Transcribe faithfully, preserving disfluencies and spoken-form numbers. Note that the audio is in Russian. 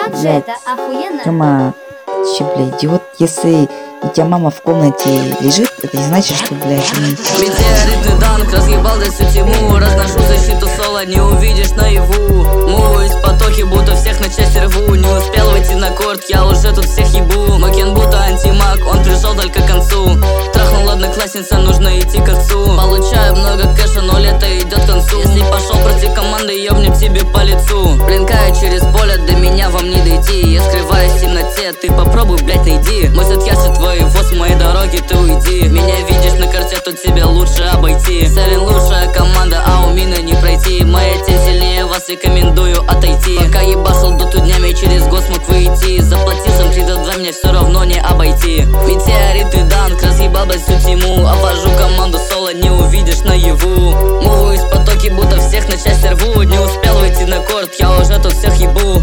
Вообще Блядь. это охуенно. Тёма, че, блядь, идиот, если у тебя мама в комнате лежит, это не значит, что, блядь, не... Метеоритный данк, разъебал за всю тьму. Разношу защиту соло, не увидишь наяву. Муву из потоки, будто всех на части рву. Не успел выйти на корт, я уже тут всех ебу. Макен будто антимаг, он пришел только к концу. Трахнул одноклассница, нужно идти к отцу. Получаю много кэша, но лето идет к концу. Если пошел против команды, ёбнем тебе по лицу. Блинкаю через поле, до меня вам не дойти. Я скрываюсь в темноте, ты попробуй, блядь, найди. Мой сет ярче твоего, с моей дороги ты уйди. Меня видишь на карте, тут тебя лучше обойти. Сарин лучшая команда, а у меня не пройти. Моя тень сильнее вас, рекомендую отойти. Пока ебашил доту днями, через год смог выйти. Заплатил сам три до два, меня все равно не обойти. Метеоритный данк, разъебал блядь всю тьму. Обвожу команду соло, не увидишь наяву. Муву из потоки, будто всех на части рву. Не успел выйти на корт, я уже тут всех ебу.